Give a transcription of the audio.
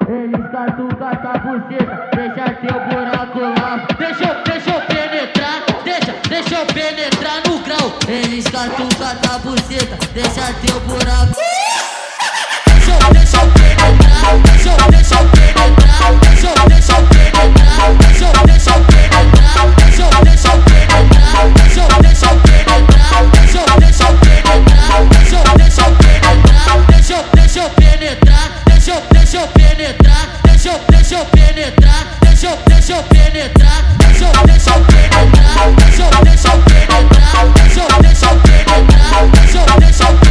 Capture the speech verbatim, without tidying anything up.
Eles catucam tua buceta, deixa teu buraco lá. Deixa eu, deixa eu penetrar, deixa, deixa eu penetrar no grau. Eles catucam tua buceta, deixa teu buraco. Deixa eu, deixa eu penetrar, deixa eu, deixa eu penetrar, deixa eu, deixa eu penetrar, deixa eu, deixa eu penetrar, deixa eu, deixa eu penetrar, deixa eu, deixa eu penetrar, deixa eu, deixa eu penetrar, deixa eu, deixa eu penetrar, deixa eu, deixa eu penetrar, deixa eu, deixa eu penetrar, deixa eu, deixa eu penetrar, deixa eu, deixa eu penetrar, deixa eu, deixa eu penetrar, deixa eu, deixa eu penetrar, deixa eu, deixa eu penetrar, deixa eu, deixa eu